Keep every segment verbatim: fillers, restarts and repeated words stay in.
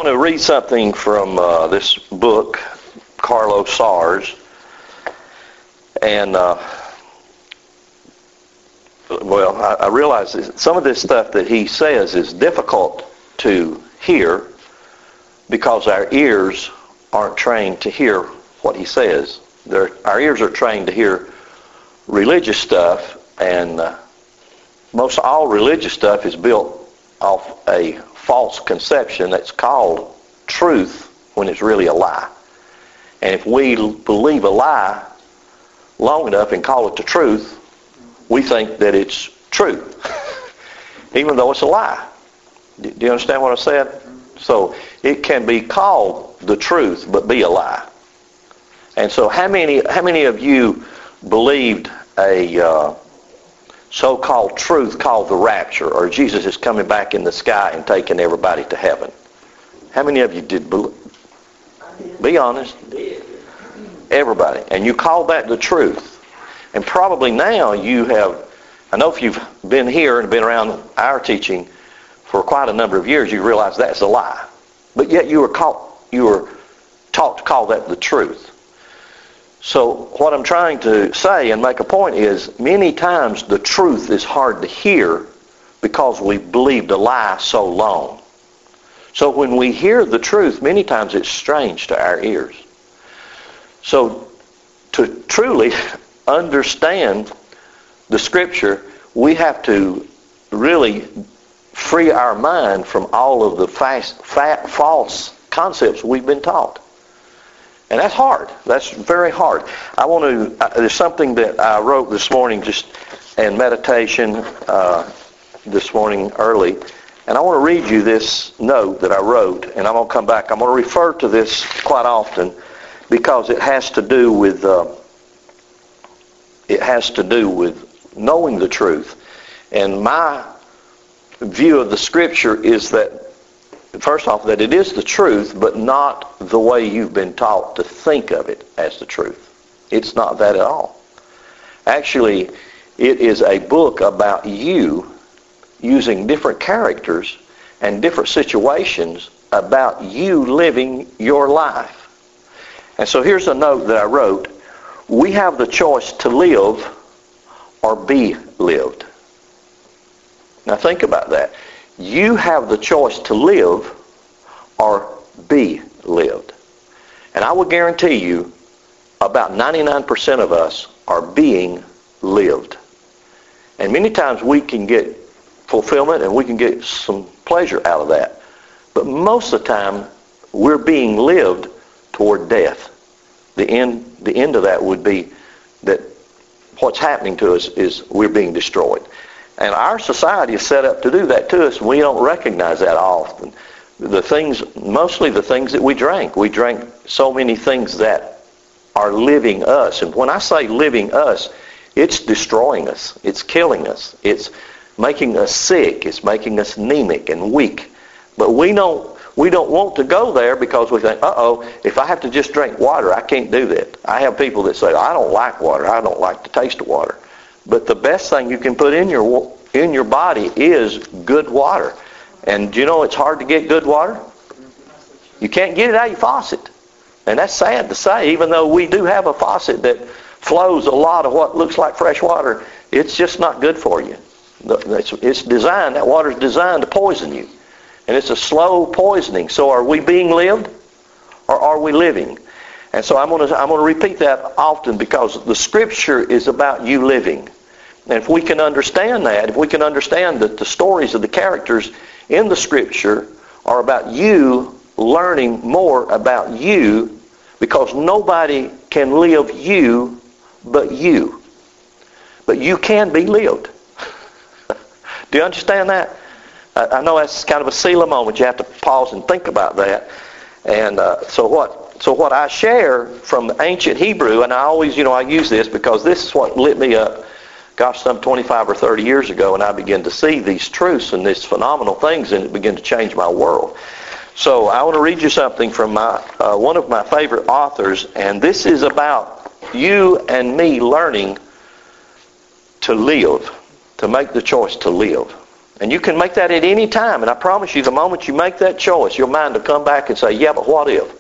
I want to read something from uh, this book, Carlos Sars. And, uh, well, I, I realize that some of this stuff that he says is difficult to hear because our ears aren't trained to hear what he says. They're, our ears are trained to hear religious stuff, and uh, most all religious stuff is built off a false conception that's called truth when it's really a lie. And if we believe a lie long enough and call it the truth, we think that it's true, even though it's a lie. Do you understand what I said? So it can be called the truth, but be a lie. And so how many how many of you believed a uh, so-called truth called the rapture, or Jesus is coming back in the sky and taking everybody to heaven? How many of you did believe? Be honest. Everybody. And you call that the truth. And probably now you have, I know if you've been here and been around our teaching for quite a number of years, you realize that's a lie. But yet you were caught, you were taught to call that the truth. So what I'm trying to say and make a point is, many times the truth is hard to hear because we've believed a lie so long. So when we hear the truth, many times it's strange to our ears. So to truly understand the Scripture, we have to really free our mind from all of the fast, fat, false concepts we've been taught. And that's hard. That's very hard. I want to, uh, there's something that I wrote this morning just in meditation uh, this morning early. And I want to read you this note that I wrote. And I'm going to come back. I'm going to refer to this quite often because it has to do with, uh, it has to do with knowing the truth. And my view of the Scripture is that, first off, that it is the truth, but not the way you've been taught to think of it as the truth. It's not that at all. Actually, it is a book about you using different characters and different situations about you living your life. And so here's a note that I wrote. We have the choice to live or be lived. Now think about that. You have the choice to live or be lived. And I will guarantee you about ninety-nine percent of us are being lived. And many times we can get fulfillment and we can get some pleasure out of that. But most of the time we're being lived toward death. The end, the end of that would be that what's happening to us is we're being destroyed. And our society is set up to do that to us, and we don't recognize that often. The things, mostly the things that we drank. We drank so many things that are living us. And when I say living us, it's destroying us. It's killing us. It's making us sick. It's making us anemic and weak. But we don't, we don't want to go there because we think, uh-oh, if I have to just drink water, I can't do that. I have people that say, I don't like water. I don't like the taste of water. But the best thing you can put in your in your body is good water. And do you know it's hard to get good water? You can't get it out of your faucet. And that's sad to say, even though we do have a faucet that flows a lot of what looks like fresh water, it's just not good for you. It's, it's designed, that water's designed to poison you. And it's a slow poisoning. So are we being lived or are we living? And so I'm going to I'm going to repeat that often because the Scripture is about you living. And if we can understand that, if we can understand that the stories of the characters in the Scripture are about you learning more about you, because nobody can live you but you. But you can be lived. Do you understand that? I know that's kind of a Selah moment. You have to pause and think about that. And uh, so what so what I share from ancient Hebrew, and I always, you know, I use this because this is what lit me up, gosh, some twenty-five or thirty years ago, and I began to see these truths and these phenomenal things, and it began to change my world. So I want to read you something from my uh, one of my favorite authors, and this is about you and me learning to live, to make the choice to live. And you can make that at any time. And I promise you, the moment you make that choice, your mind will come back and say, yeah, but what if?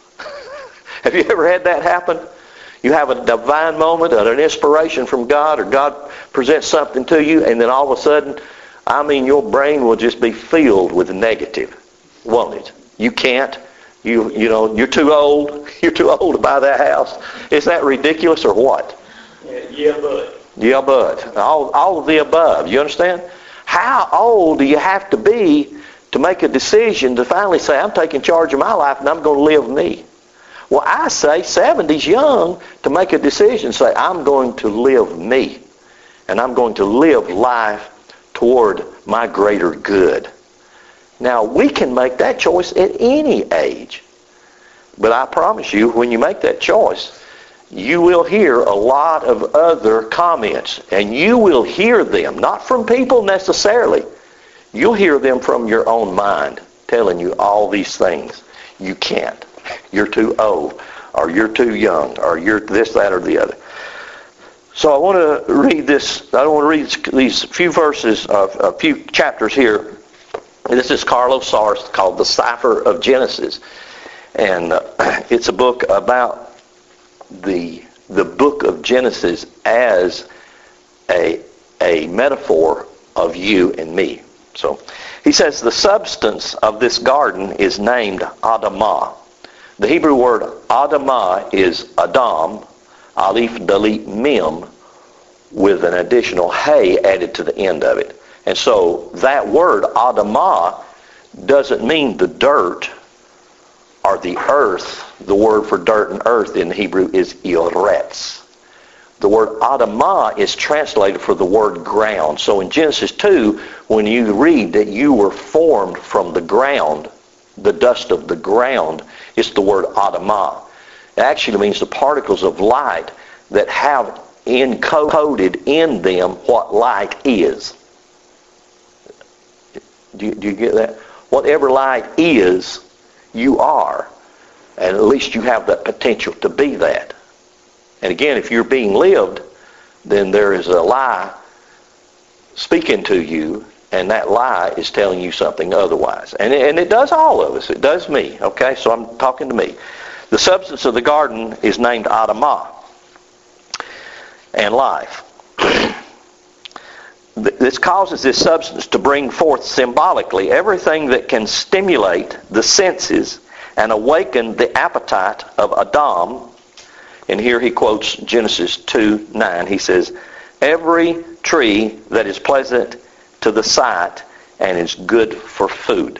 Have you ever had that happen? You have a divine moment, an inspiration from God, or God presents something to you, and then all of a sudden, I mean, your brain will just be filled with negative, won't it? You can't. You you know, you're too old. You're too old to buy that house. Is that ridiculous or what? Yeah, yeah but. Yeah, but. All, all of the above. You understand? How old do you have to be to make a decision to finally say, I'm taking charge of my life and I'm going to live me? Well, I say seventy's young to make a decision, say, I'm going to live me. And I'm going to live life toward my greater good. Now, we can make that choice at any age. But I promise you, when you make that choice, you will hear a lot of other comments. And you will hear them, not from people necessarily. You'll hear them from your own mind, telling you all these things. You can't. You're too old, or you're too young, or you're this, that, or the other. So I want to read this. I want to read these few verses, of a few chapters here. This is Carlos Sars, called The Cipher of Genesis. And uh, it's a book about the the book of Genesis as a, a metaphor of you and me. So he says, the substance of this garden is named Adamah. The Hebrew word Adamah is Adam, Aleph, Dalit, Mem, with an additional Hey added to the end of it. And so that word Adamah doesn't mean the dirt or the earth. The word for dirt and earth in Hebrew is Yoretz. The word Adamah is translated for the word ground. So in Genesis two, when you read that you were formed from the ground, the dust of the ground, it's the word Adamah. It actually means the particles of light that have encoded in them what light is. Do you, do you get that? Whatever light is, you are. And at least you have that potential to be that. And again, if you're being lived, then there is a lie speaking to you, and that lie is telling you something otherwise. And it, and it does all of us. It does me. Okay, so I'm talking to me. The substance of the garden is named Adamah, and life. This causes this substance to bring forth symbolically everything that can stimulate the senses and awaken the appetite of Adam. And here he quotes Genesis two nine. He says, every tree that is pleasant to the sight and is good for food.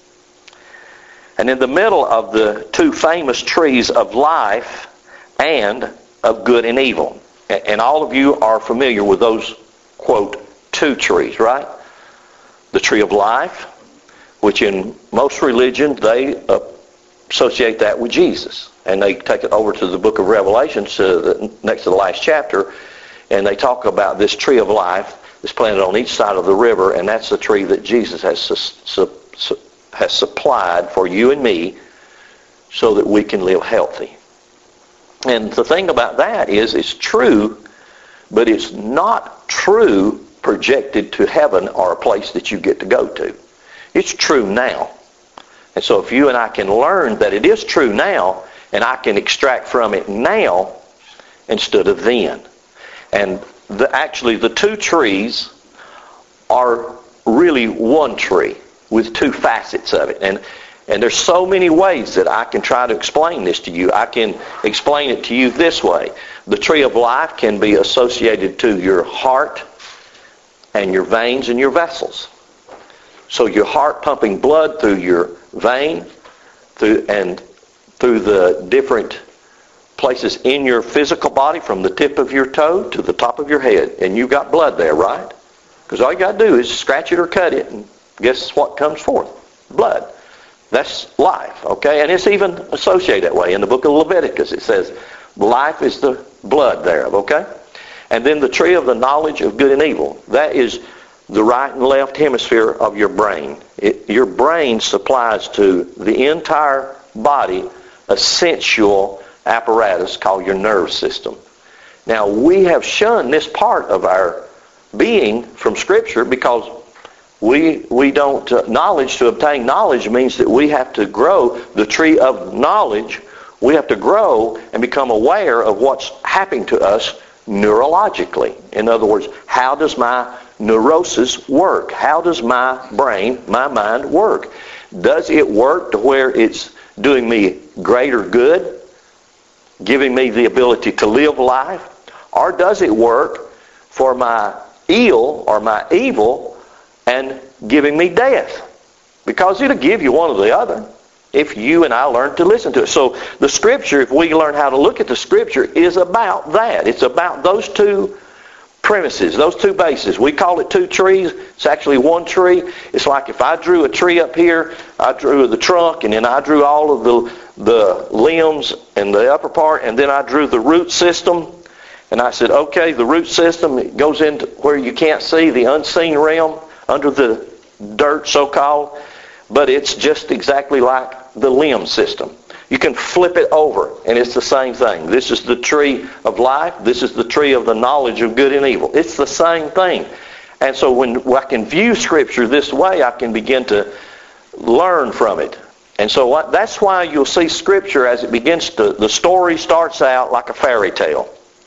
And in the middle of the two famous trees of life and of good and evil. And all of you are familiar with those, quote, two trees, right? The tree of life, which in most religions they associate that with Jesus. And they take it over to the book of Revelation, so the, next to the last chapter, and they talk about this tree of life that's planted on each side of the river, and that's the tree that Jesus has su- su- su- has supplied for you and me so that we can live healthy. And the thing about that is it's true, but it's not true projected to heaven or a place that you get to go to. It's true now. And so if you and I can learn that it is true now, and I can extract from it now instead of then. And the, actually the two trees are really one tree with two facets of it. And and there's so many ways that I can try to explain this to you. I can explain it to you this way. The tree of life can be associated to your heart and your veins and your vessels. So your heart pumping blood through your vein through and through the different places in your physical body, from the tip of your toe to the top of your head. And you've got blood there, right? Because all you got to do is scratch it or cut it, and guess what comes forth? Blood. That's life, okay? And it's even associated that way. In the book of Leviticus, it says, life is the blood thereof, okay? And then the tree of the knowledge of good and evil. That is the right and left hemisphere of your brain. It, your brain supplies to the entire body a sensual apparatus called your nerve system. Now, we have shunned this part of our being from Scripture because We we don't, uh, knowledge, to obtain knowledge means that we have to grow the tree of knowledge. We have to grow and become aware of what's happening to us neurologically. In other words, how does my neurosis work? How does my brain, my mind work? Does it work to where it's doing me greater good, giving me the ability to live life? Or does it work for my ill or my evil and giving me death? Because it'll give you one or the other if you and I learn to listen to it. So the Scripture, if we learn how to look at the Scripture, is about that. It's about those two premises, those two bases. We call it two trees. It's actually one tree. It's like if I drew a tree up here, I drew the trunk, and then I drew all of the, the limbs and the upper part, and then I drew the root system. And I said, okay, the root system, it goes into where you can't see, the unseen realm, under the dirt, so-called. But it's just exactly like the limb system. You can flip it over, and it's the same thing. This is the tree of life. This is the tree of the knowledge of good and evil. It's the same thing. And so when I can view Scripture this way, I can begin to learn from it. And so what, that's why you'll see Scripture as it begins to, the story starts out like a fairy tale.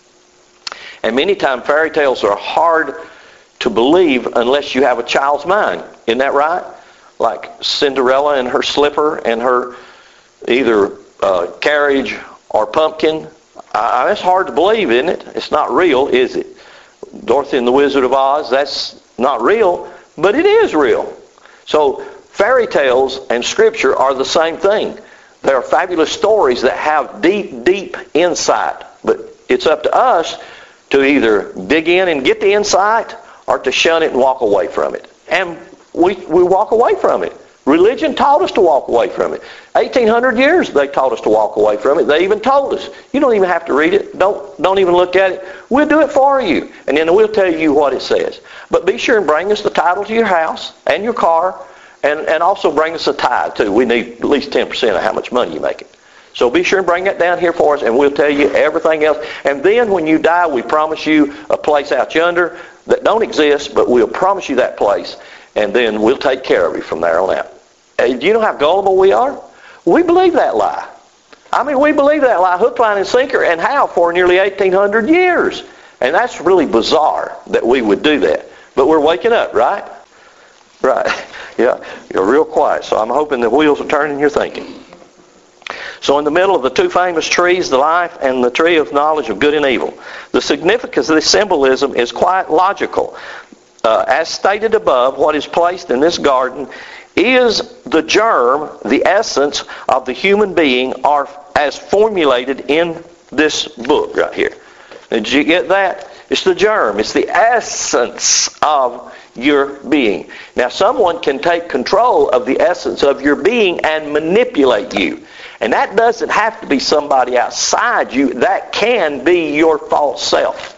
And many times fairy tales are hard to believe unless you have a child's mind. Isn't that right? Like Cinderella and her slipper and her either uh, carriage or pumpkin. Uh, that's hard to believe, isn't it? It's not real, is it? Dorothy and the Wizard of Oz, that's not real, but it is real. So fairy tales and Scripture are the same thing. They are fabulous stories that have deep, deep insight. But it's up to us to either dig in and get the insight or to shun it and walk away from it. And we we walk away from it. Religion taught us to walk away from it. eighteen hundred years they taught us to walk away from it. They even told us, you don't even have to read it. Don't don't even look at it. We'll do it for you. And then we'll tell you what it says. But be sure and bring us the title to your house and your car, and, and also bring us a tithe too. We need at least ten percent of how much money you're making. So be sure and bring that down here for us, and we'll tell you everything else. And then when you die, we promise you a place out yonder that don't exist, but we'll promise you that place, and then we'll take care of you from there on out. Do you know how gullible we are? We believe that lie. I mean, we believe that lie, hook, line, and sinker, and how for nearly eighteen hundred years. And that's really bizarre that we would do that. But we're waking up, right? Right. Yeah, you're real quiet, so I'm hoping the wheels are turning your thinking. So in the middle of the two famous trees, the life and the tree of knowledge of good and evil, the significance of this symbolism is quite logical. Uh, as stated above, what is placed in this garden is the germ, the essence of the human being, are as formulated in this book right here. Did you get that? It's the germ. It's the essence of your being. Now, someone can take control of the essence of your being and manipulate you. And that doesn't have to be somebody outside you. That can be your false self.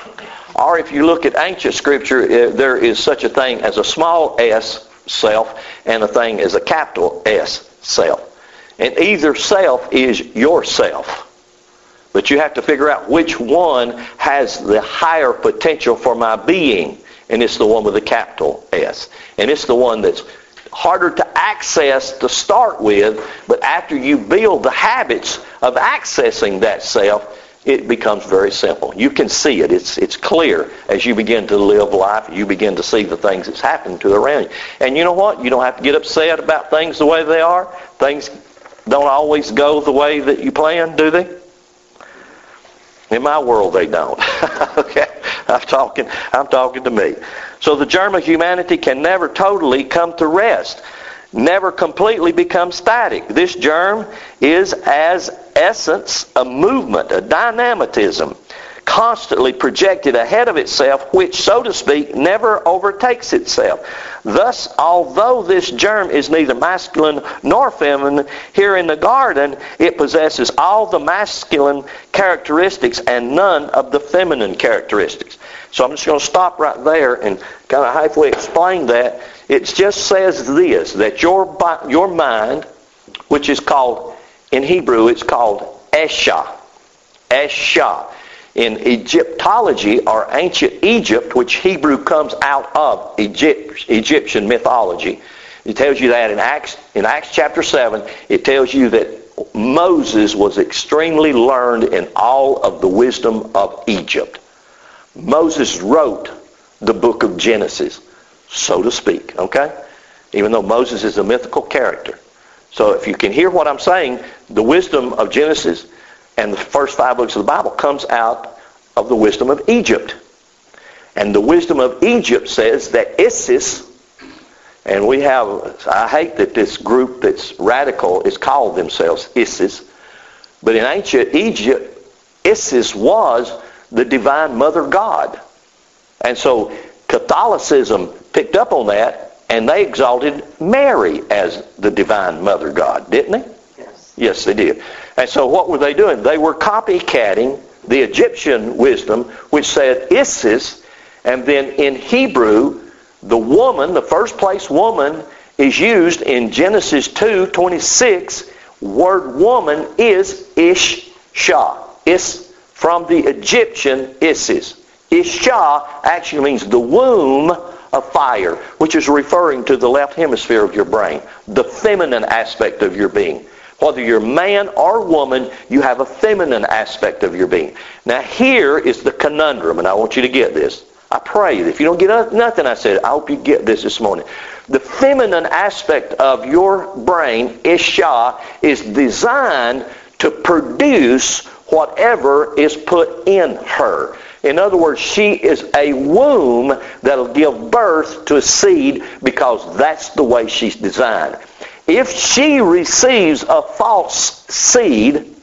Or if you look at ancient Scripture, there is such a thing as a small s self and a thing as a capital S self. And either self is yourself. But you have to figure out which one has the higher potential for my being. And it's the one with the capital S. And it's the one that's harder to access to start with, but after you build the habits of accessing that self, it becomes very simple. You can see it. It's it's clear as you begin to live life. You begin to see the things that's happening to around you. And you know what? You don't have to get upset about things the way they are. Things don't always go the way that you plan, do they? In my world, they don't. Okay, I'm talking. I'm talking to me. So the germ of humanity can never totally come to rest, never completely become static. This germ is, as essence, a movement, a dynamism, constantly projected ahead of itself, which, so to speak, never overtakes itself. Thus, although this germ is neither masculine nor feminine, here in the garden, it possesses all the masculine characteristics and none of the feminine characteristics. So I'm just going to stop right there and kind of halfway explain that. It just says this, that your your mind, which is called, in Hebrew, it's called Esha. Esha. In Egyptology, or ancient Egypt, which Hebrew comes out of Egypt, Egyptian mythology, it tells you that in Acts, in Acts chapter seven, it tells you that Moses was extremely learned in all of the wisdom of Egypt. Moses wrote the book of Genesis, so to speak, okay? Even though Moses is a mythical character. So if you can hear what I'm saying, the wisdom of Genesis and the first five books of the Bible comes out of the wisdom of Egypt. And the wisdom of Egypt says that Isis, and we have, I hate that this group that's radical is called themselves Isis, but in ancient Egypt, Isis was the divine mother god. And so Catholicism picked up on that, and they exalted Mary as the divine mother god, didn't they? Yes. Yes, they did. And so what were they doing? They were copycatting the Egyptian wisdom, which said Isis, and then in Hebrew, the woman, the first place woman, is used in Genesis two twenty-six. Word woman is Isha. Is from the Egyptian Isis. Isha actually means the womb of fire, which is referring to the left hemisphere of your brain, the feminine aspect of your being. Whether you're man or woman, you have a feminine aspect of your being. Now here is the conundrum, and I want you to get this. I pray that if you don't get nothing I said, I hope you get this this morning. The feminine aspect of your brain, Isha, is designed to produce whatever is put in her. In other words, she is a womb that'll give birth to a seed, because that's the way she's designed. If she receives a false seed,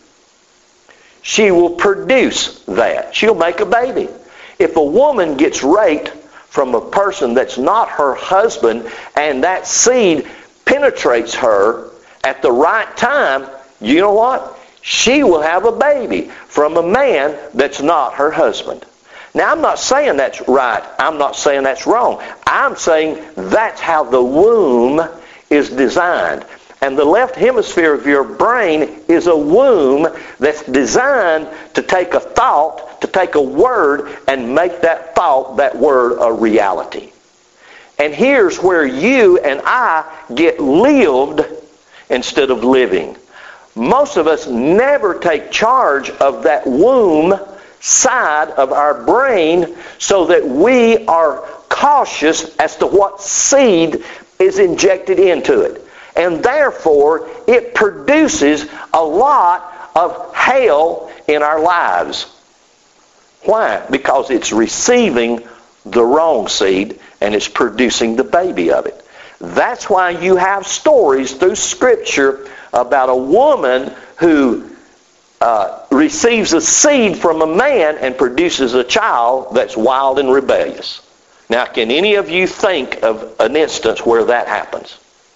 she will produce that. She'll make a baby. If a woman gets raped from a person that's not her husband, and that seed penetrates her at the right time, you know what? She will have a baby from a man that's not her husband. Now, I'm not saying that's right. I'm not saying that's wrong. I'm saying that's how the womb is designed. And the left hemisphere of your brain is a womb that's designed to take a thought, to take a word, and make that thought, that word, a reality. And here's where you and I get lived instead of living. Most of us never take charge of that womb side of our brain, so that we are cautious as to what seed is injected into it. And therefore, it produces a lot of hell in our lives. Why? Because it's receiving the wrong seed, and it's producing the baby of it. That's why you have stories through Scripture about a woman who uh, receives a seed from a man and produces a child that's wild and rebellious. Now, can any of you think of an instance where that happens?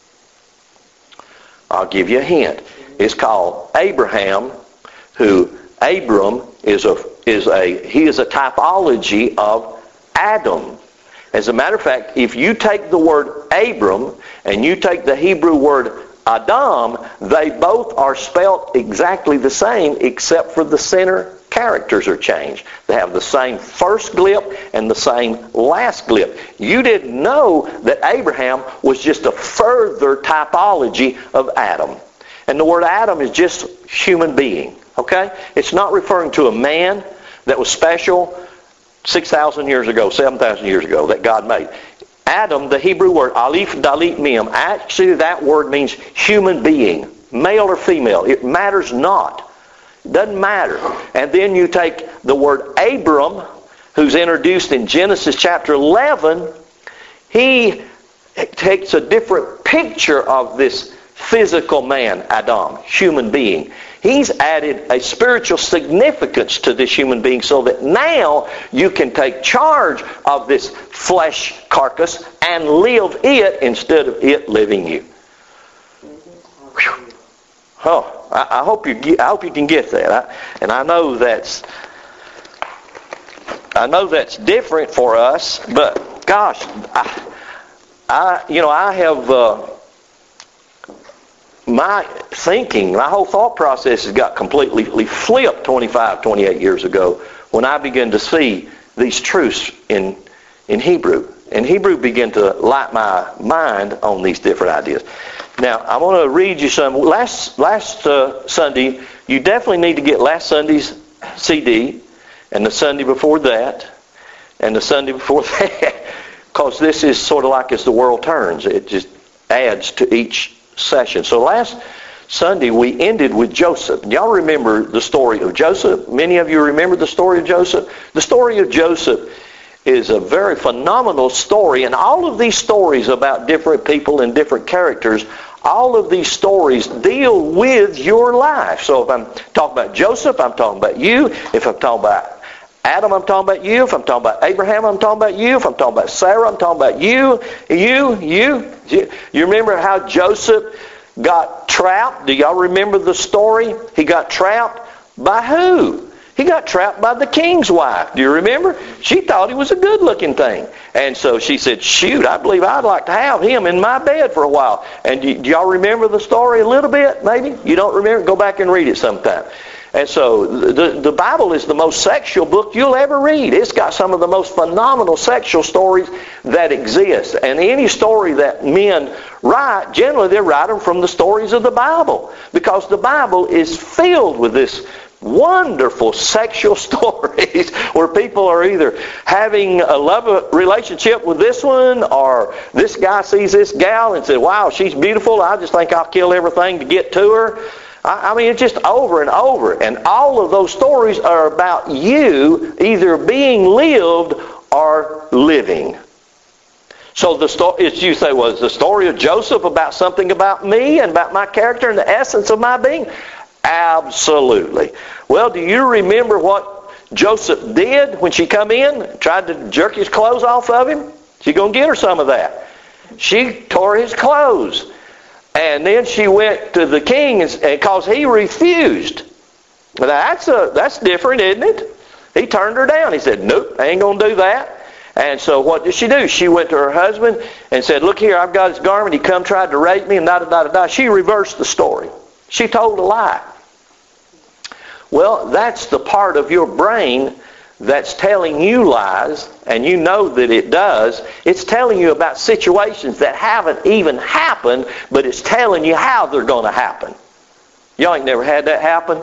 I'll give you a hint. It's called Abraham, who Abram is a is a he is a typology of Adam. As a matter of fact, if you take the word Abram and you take the Hebrew word Adam, they both are spelt exactly the same, except for the center characters are changed. They have the same first glip and the same last glip. You didn't know that Abraham was just a further typology of Adam. And the word Adam is just human being. Okay? It's not referring to a man that was special six thousand years ago, seven thousand years ago, that God made. Adam, the Hebrew word, Aleph Dalit Mem, actually that word means human being, male or female. It matters not. It doesn't matter. And then you take the word Abram, who's introduced in Genesis chapter eleven. He takes a different picture of this physical man, Adam, human being. He's added a spiritual significance to this human being, so that now you can take charge of this flesh carcass and live it instead of it living you. Whew. Oh, I, I hope you get, I hope you can get that. I, and I know that's I know that's different for us, but gosh, I, I you know I have. Uh, my thinking, my whole thought process has got completely flipped twenty-five, twenty-eight years ago when I began to see these truths in in Hebrew. And Hebrew began to light my mind on these different ideas. Now, I want to read you some. Last last uh, Sunday, you definitely need to get last Sunday's C D, and the Sunday before that, and the Sunday before that, because this is sort of like as the world turns. It just adds to each session. So last Sunday, we ended with Joseph. Y'all remember the story of Joseph? Many of you remember the story of Joseph? The story of Joseph is a very phenomenal story, and all of these stories about different people and different characters, all of these stories deal with your life. So if I'm talking about Joseph, I'm talking about you. If I'm talking about Adam, I'm talking about you. If I'm talking about Abraham, I'm talking about you. If I'm talking about Sarah, I'm talking about you. You, you. You, you remember how Joseph got trapped? Do y'all remember the story? He got trapped by who? He got trapped by the king's wife. Do you remember? She thought he was a good-looking thing. And so she said, shoot, I believe I'd like to have him in my bed for a while. And do, do y'all remember the story a little bit, maybe? You don't remember? Go back and read it sometime. And so the, the Bible is the most sexual book you'll ever read. It's got some of the most phenomenal sexual stories that exist. And any story that men write, generally they write them from the stories of the Bible. Because the Bible is filled with this wonderful sexual stories where people are either having a love relationship with this one, or this guy sees this gal and says, wow, she's beautiful, I just think I'll kill everything to get to her. I, I mean, it's just over and over. And all of those stories are about you either being lived or living. So the story, as you say, was the story of Joseph about something about me and about my character and the essence of my being? Absolutely. Well, do you remember what Joseph did when she come in? Tried to jerk his clothes off of him? She going to get her some of that. She tore his clothes. And then she went to the king because he refused. Now that's, a, that's different, isn't it? He turned her down. He said, nope, I ain't going to do that. And so what did she do? She went to her husband and said, look here, I've got his garment. He come tried to rape me and da-da-da-da-da. She reversed the story. She told a lie. Well, that's the part of your brain that's telling you lies, and you know that it does. It's telling you about situations that haven't even happened, but it's telling you how they're going to happen. Y'all ain't never had that happen?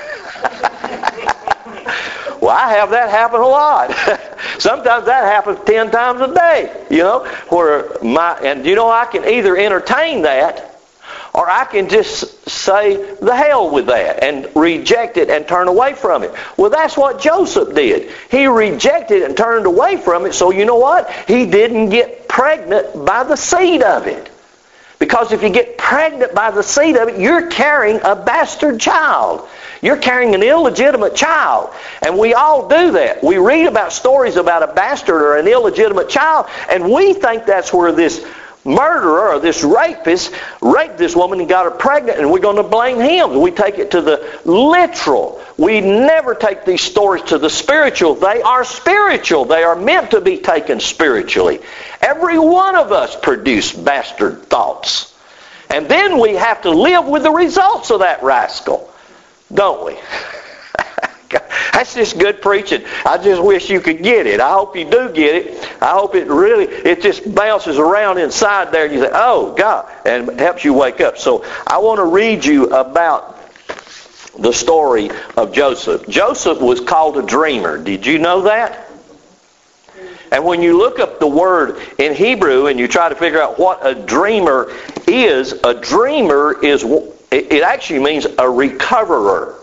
Well, I have that happen a lot. Sometimes that happens ten times a day, you know, where my, and you know, I can either entertain that, or I can just say, the hell with that, and reject it and turn away from it. Well, that's what Joseph did. He rejected and turned away from it, so you know what? He didn't get pregnant by the seed of it. Because if you get pregnant by the seed of it, you're carrying a bastard child. You're carrying an illegitimate child. And we all do that. We read about stories about a bastard or an illegitimate child, and we think that's where this murderer or this rapist raped this woman and got her pregnant, and we're going to blame him. We take it to the literal. We never take these stories to the spiritual. They are spiritual. They are meant to be taken spiritually. Every one of us produce bastard thoughts. And then we have to live with the results of that rascal, don't we? That's just good preaching. I just wish you could get it. I hope you do get it. I hope it really, it just bounces around inside there and you say, oh, God, and it helps you wake up. So I want to read you about the story of Joseph. Joseph was called a dreamer. Did you know that? And when you look up the word in Hebrew and you try to figure out what a dreamer is, a dreamer is, it actually means a recoverer.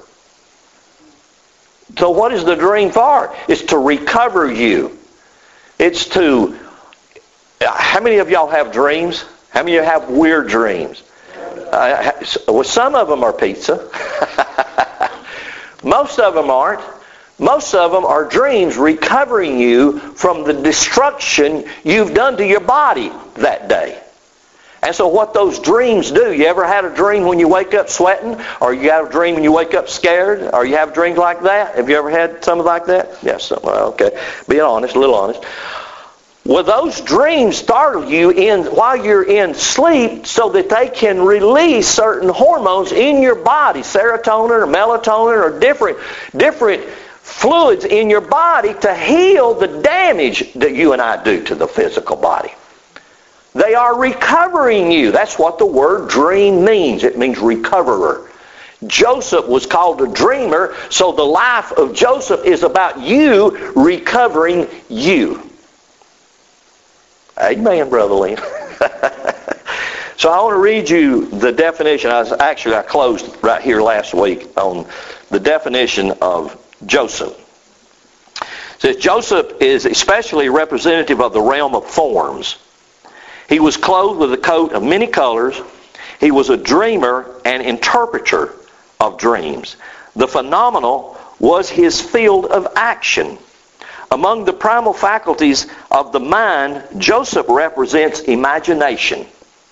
So what is the dream for? It's to recover you. It's to... How many of y'all have dreams? How many of you have weird dreams? Uh, well, some of them are pizza. Most of them aren't. Most of them are dreams recovering you from the destruction you've done to your body that day. And so what those dreams do, you ever had a dream when you wake up sweating? Or you have a dream when you wake up scared? Or you have dreams like that? Have you ever had something like that? Yes. Well, okay. Being honest, a little honest. Well, those dreams startle you in while you're in sleep so that they can release certain hormones in your body, serotonin or melatonin or different, different fluids in your body to heal the damage that you and I do to the physical body. They are recovering you. That's what the word dream means. It means recoverer. Joseph was called a dreamer, so the life of Joseph is about you recovering you. Amen, Brother Lynn. So I want to read you the definition. I was, actually, I closed right here last week on the definition of Joseph. It says Joseph is especially representative of the realm of forms. He was clothed with a coat of many colors. He was a dreamer and interpreter of dreams. The phenomenal was his field of action. Among the primal faculties of the mind, Joseph represents imagination.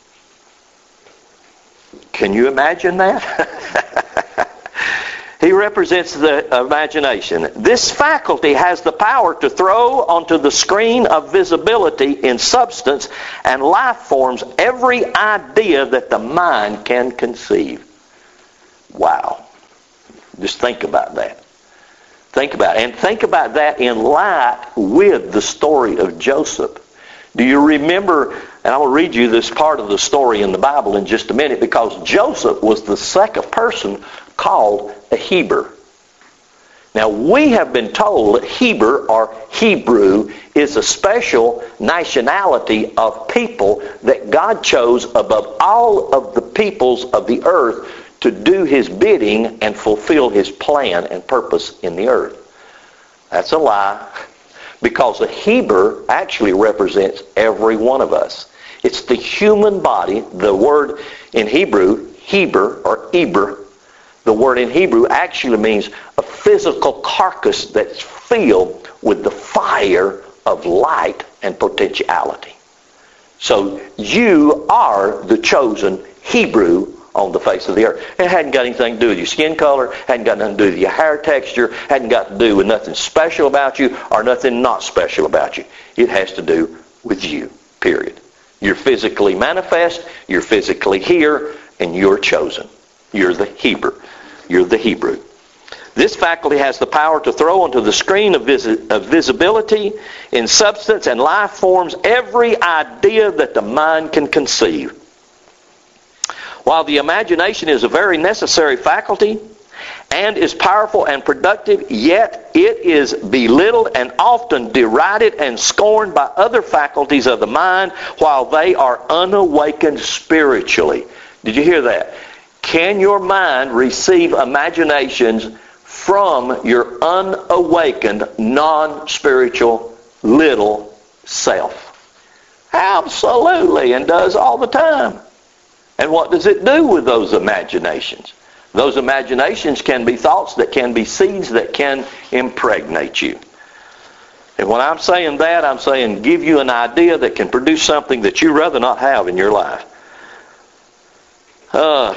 Can you imagine that? He represents the imagination. This faculty has the power to throw onto the screen of visibility in substance and life forms every idea that the mind can conceive. Wow. Just think about that. Think about it. And think about that in light with the story of Joseph. Do you remember, and I will read you this part of the story in the Bible in just a minute, because Joseph was the second person called a Hebrew. Now, we have been told that Hebrew or Hebrew is a special nationality of people that God chose above all of the peoples of the earth to do His bidding and fulfill His plan and purpose in the earth. That's a lie, because a Hebrew actually represents every one of us. It's the human body. The word in Hebrew, Heber or Eber, the word in Hebrew actually means a physical carcass that's filled with the fire of light and potentiality. So you are the chosen Hebrew on the face of the earth. It hadn't got anything to do with your skin color, hadn't got nothing to do with your hair texture, hadn't got to do with nothing special about you or nothing not special about you. It has to do with you, period. You're physically manifest, you're physically here, and you're chosen. You're the Hebrew. You're the Hebrew. This faculty has the power to throw onto the screen of, visi- of visibility in substance and life forms every idea that the mind can conceive. While the imagination is a very necessary faculty and is powerful and productive, yet it is belittled and often derided and scorned by other faculties of the mind while they are unawakened spiritually. Did you hear that? Can your mind receive imaginations from your unawakened, non-spiritual little self? Absolutely, and does all the time. And what does it do with those imaginations? Those imaginations can be thoughts that can be seeds that can impregnate you. And when I'm saying that, I'm saying give you an idea that can produce something that you'd rather not have in your life. Uh,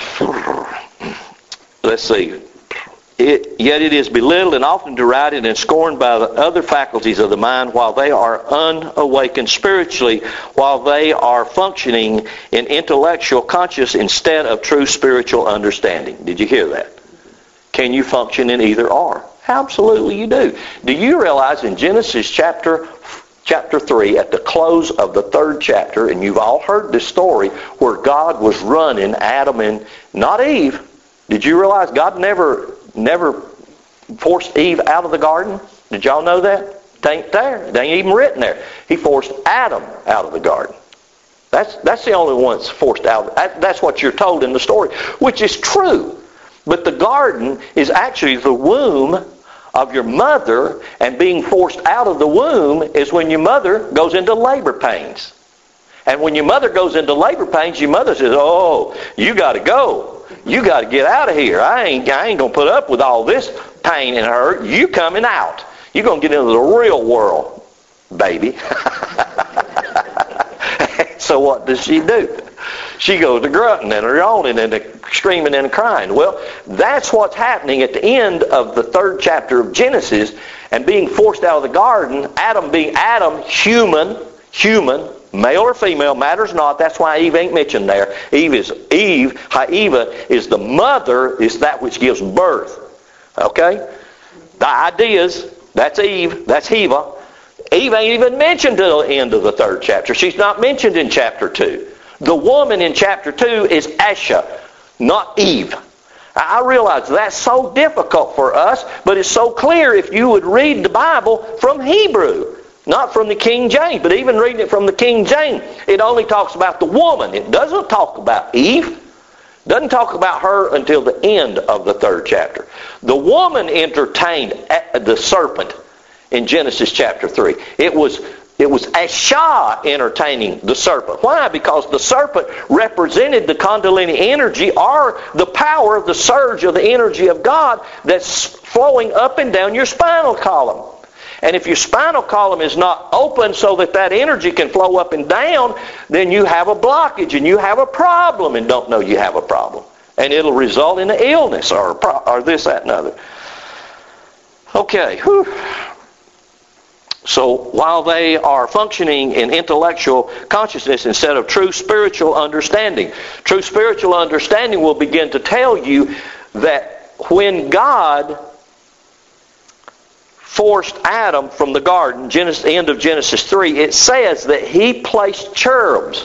let's see. It, yet it is belittled and often derided and scorned by the other faculties of the mind while they are unawakened spiritually, while they are functioning in intellectual conscious instead of true spiritual understanding. Did you hear that? Can you function in either or? Absolutely you do. Do you realize in Genesis chapter chapter three, at the close of the third chapter, and you've all heard this story where God was running Adam and not Eve. Did you realize God never never forced Eve out of the garden? Did y'all know that? It ain't there. It ain't even written there. He forced Adam out of the garden. That's that's the only one that's forced out. That's what you're told in the story, which is true. But the garden is actually the womb of your mother, and being forced out of the womb is when your mother goes into labor pains. And when your mother goes into labor pains, your mother says, "Oh, you got to go. You got to get out of here. I ain't, I ain't going to put up with all this pain and hurt. You coming out. You're going to get into the real world, baby." So what does she do? She goes to grunting and yawning and screaming and crying. Well, that's what's happening at the end of the third chapter of Genesis, and being forced out of the garden, Adam being Adam, human, human, male or female, matters not. That's why Eve ain't mentioned there. Eve is Eve. Haeva is the mother, is that which gives birth. Okay? The ideas, that's Eve, that's Heva. Eve ain't even mentioned till the end of the third chapter. She's not mentioned in chapter two. The woman in chapter two is Asha, not Eve. I realize that's so difficult for us, but it's so clear if you would read the Bible from Hebrew, not from the King James. But even reading it from the King James, it only talks about the woman. It doesn't talk about Eve. It doesn't talk about her until the end of the third chapter. The woman entertained the serpent in Genesis chapter three. It was It was Asha entertaining the serpent. Why? Because the serpent represented the Kundalini energy, or the power, the surge of the energy of God that's flowing up and down your spinal column. And if your spinal column is not open so that that energy can flow up and down, then you have a blockage and you have a problem and don't know you have a problem. And it'll result in an illness or, or this, that, and other. Okay. Whew. So while they are functioning in intellectual consciousness instead of true spiritual understanding, true spiritual understanding will begin to tell you that when God forced Adam from the garden, Genesis, end of Genesis three, it says that He placed cherubs,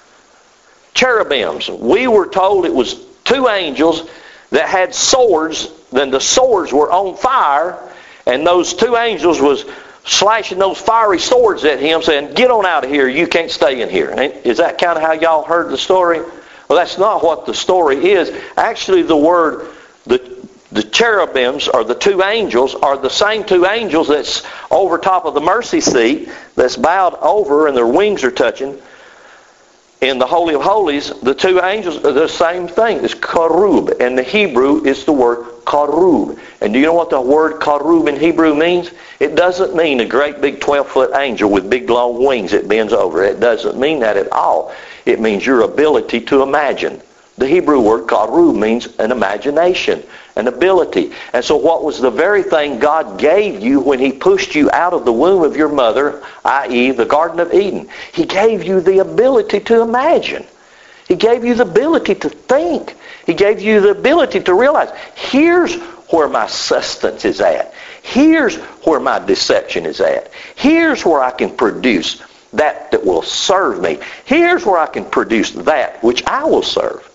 cherubims. We were told it was two angels that had swords. Then the swords were on fire, and those two angels was slashing those fiery swords at him, saying, "Get on out of here, you can't stay in here." Is that kind of how y'all heard the story? Well, that's not what the story is. Actually, the word, the, the cherubims, or the two angels, are the same two angels that's over top of the mercy seat, that's bowed over and their wings are touching. In the Holy of Holies, the two angels are the same thing. It's karub, and the Hebrew is the word karub. And do you know what the word karub in Hebrew means? It doesn't mean a great big twelve-foot angel with big long wings that bends over. It doesn't mean that at all. It means your ability to imagine. The Hebrew word karub means an imagination, an ability. And so what was the very thing God gave you when He pushed you out of the womb of your mother, that is the Garden of Eden? He gave you the ability to imagine. He gave you the ability to think. He gave you the ability to realize, here's where my sustenance is at. Here's where my deception is at. Here's where I can produce that that will serve me. Here's where I can produce that which I will serve.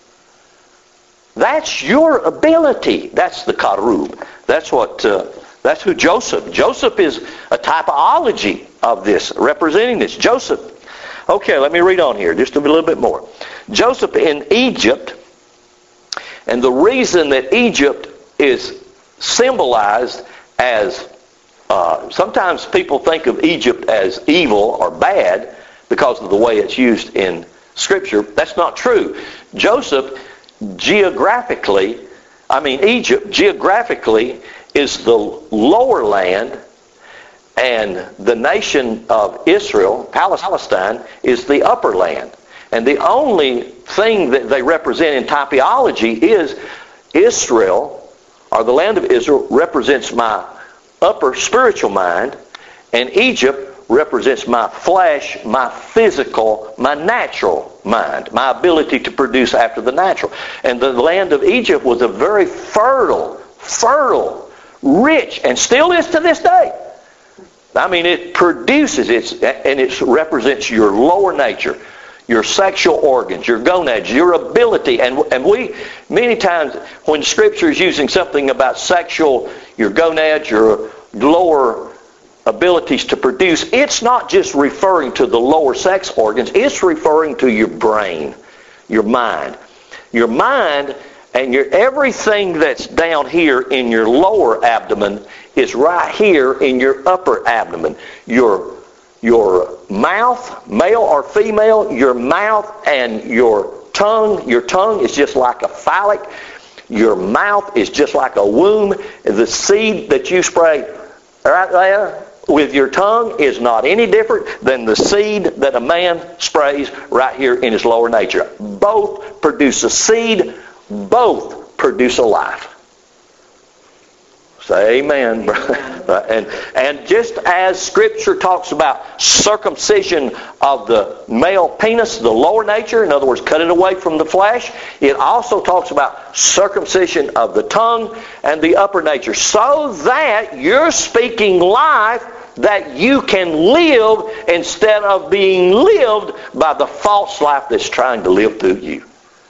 That's your ability. That's the karub. That's what. Uh, that's who Joseph. Joseph is a typology of this, representing this. Joseph. Okay, let me read on here just a little bit more. Joseph in Egypt, and the reason that Egypt is symbolized as, uh, sometimes people think of Egypt as evil or bad because of the way it's used in Scripture. That's not true. Joseph, geographically, I mean Egypt, geographically is the lower land, and the nation of Israel, Palestine, is the upper land. And the only thing that they represent in typology is Israel, or the land of Israel, represents my upper spiritual mind, and Egypt represents my flesh, my physical, my natural mind, my ability to produce after the natural. And the land of Egypt was a very fertile, fertile, rich, and still is to this day. I mean, it produces, it's, and it represents your lower nature, your sexual organs, your gonads, your ability. And, and we, many times, when Scripture is using something about sexual, your gonads, your lower abilities to produce, it's not just referring to the lower sex organs, it's referring to your brain, your mind. Your mind and your everything that's down here in your lower abdomen is right here in your upper abdomen. Your Your mouth, male or female, your mouth and your tongue, your tongue is just like a phallic. Your mouth is just like a womb. The seed that you spray right there with your tongue is not any different than the seed that a man sprays right here in his lower nature. Both produce a seed, both produce a life. Say amen. and, and just as Scripture talks about circumcision of the male penis, the lower nature, in other words, cut it away from the flesh, it also talks about circumcision of the tongue and the upper nature, so that you're speaking life that you can live instead of being lived by the false life that's trying to live through you.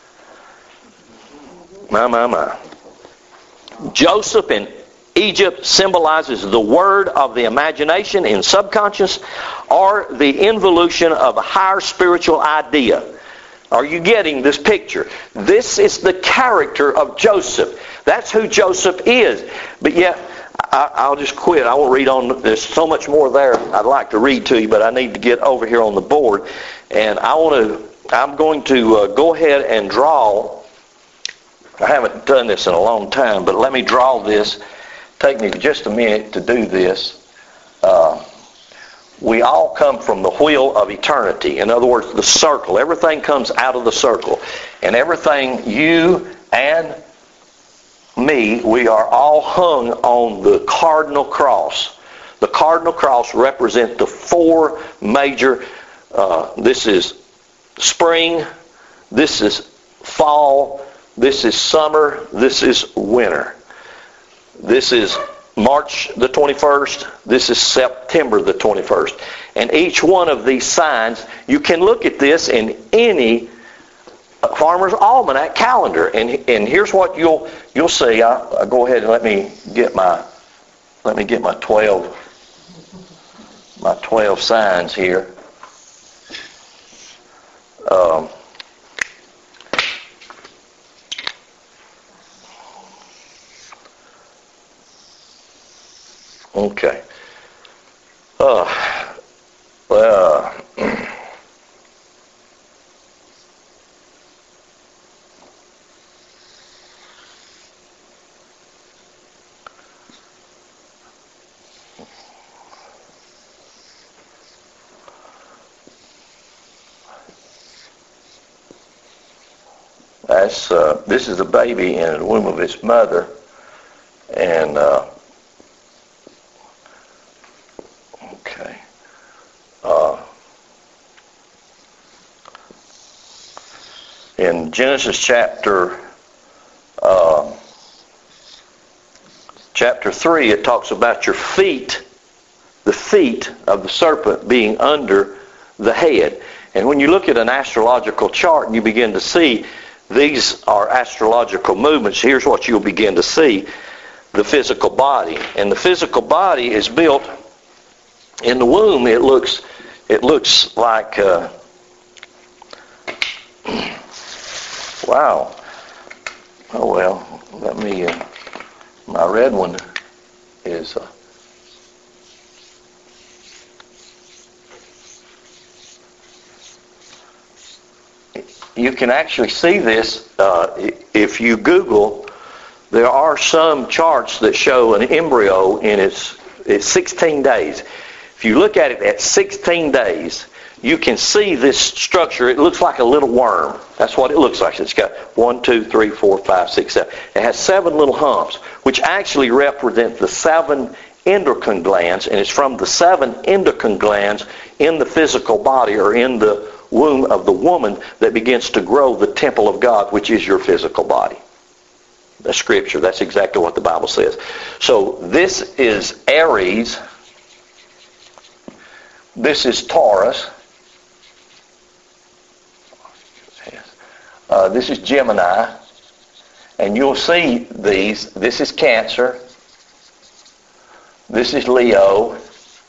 My, my, my. Joseph in Egypt symbolizes the word of the imagination in subconscious, or the involution of a higher spiritual idea. Are you getting this picture? This is the character of Joseph. That's who Joseph is. But yet, I, I'll just quit. I won't read on. There's so much more there I'd like to read to you, but I need to get over here on the board. And I want to. I'm going to uh, go ahead and draw. I haven't done this in a long time, but let me draw this. Take me just a minute to do this. Uh, we all come from the wheel of eternity. In other words, the circle. Everything comes out of the circle. And everything, you and me, we are all hung on the cardinal cross. The cardinal cross represents the four major, uh, this is spring, this is fall, this is summer, this is winter. This is March the twenty-first, this is September the twenty-first. And each one of these signs, you can look at this in any Farmer's Almanac calendar, and and here's what you'll you'll see. I, I go ahead and let me get my let me get my twelve my twelve signs here. Um, okay. Uh, well. That's, uh, this is a baby in the womb of its mother, and uh, okay, uh, in Genesis chapter uh, chapter three, it talks about your feet, the feet of the serpent being under the head. And when you look at an astrological chart, and you begin to see these are astrological movements, here's what you'll begin to see: the physical body. And the physical body is built in the womb. It looks, it looks like, uh, wow. Oh well, let me. Uh, my red one is. Uh, You can actually see this uh, if you Google. There are some charts that show an embryo in its, its sixteen days. If you look at it at sixteen days, you can see this structure. It looks like a little worm. That's what it looks like. It's got one, two, three, four, five, six, seven. It has seven little humps, which actually represent the seven endocrine glands, and it's from the seven endocrine glands in the physical body, or in the womb of the woman, that begins to grow the temple of God, which is your physical body. That's Scripture. That's exactly what the Bible says. So this is Aries. This is Taurus. Uh, this is Gemini. And you'll see these. This is Cancer. This is Leo.